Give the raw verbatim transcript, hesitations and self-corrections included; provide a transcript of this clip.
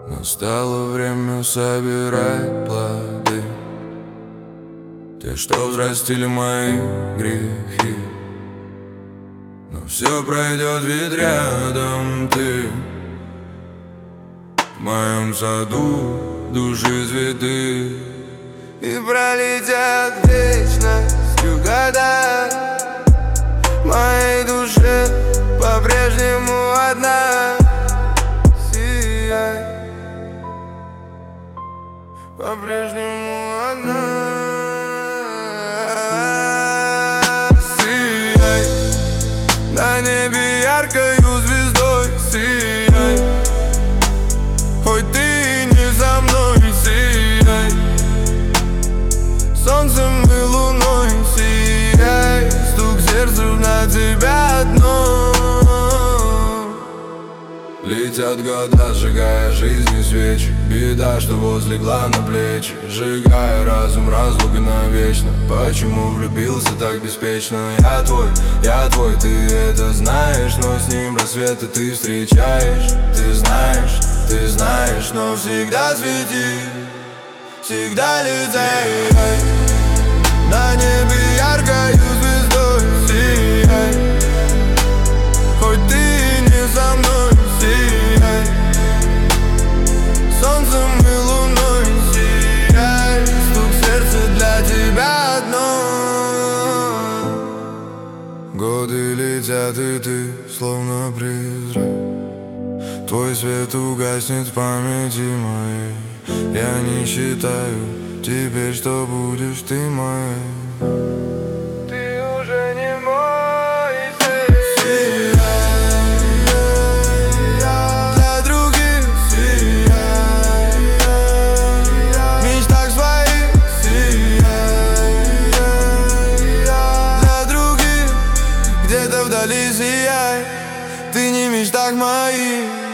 Настало время собирать плоды, те, что взрастили мои грехи. Но все пройдет, ведь рядом ты. В моем саду души цветы, и пролетят вечностью года. В моей душе по-прежнему одна. Сияй, по-прежнему одна. Сияй, на небе яркою звездой. Сияй, хоть ты и не со мной. Сияй, солнцем и луной. Сияй, стук сердца на тебя одно. Летят года, сжигая жизни свечи. Беда, что возлегла на плечи, сжигая разум, разлука навечно. Почему влюбился так беспечно? Я твой, я твой, ты это знаешь. Но с ним рассветы ты встречаешь. Ты знаешь, ты знаешь, но всегда свети, всегда летай. На небе яркою звездой. Сияй, хоть ты и не со мной. Сияй, солнцем и луной. Сияй, стук сердца для тебя одно. Годы летят, и ты словно призрак. Твой свет угаснет в памяти моей. Я не считаю теперь, что будешь ты моей. Ты уже не мой свет. Для других сияй, в мечтах своих сияй. Для других где-то вдали сияй. Ты не в мечтах моих.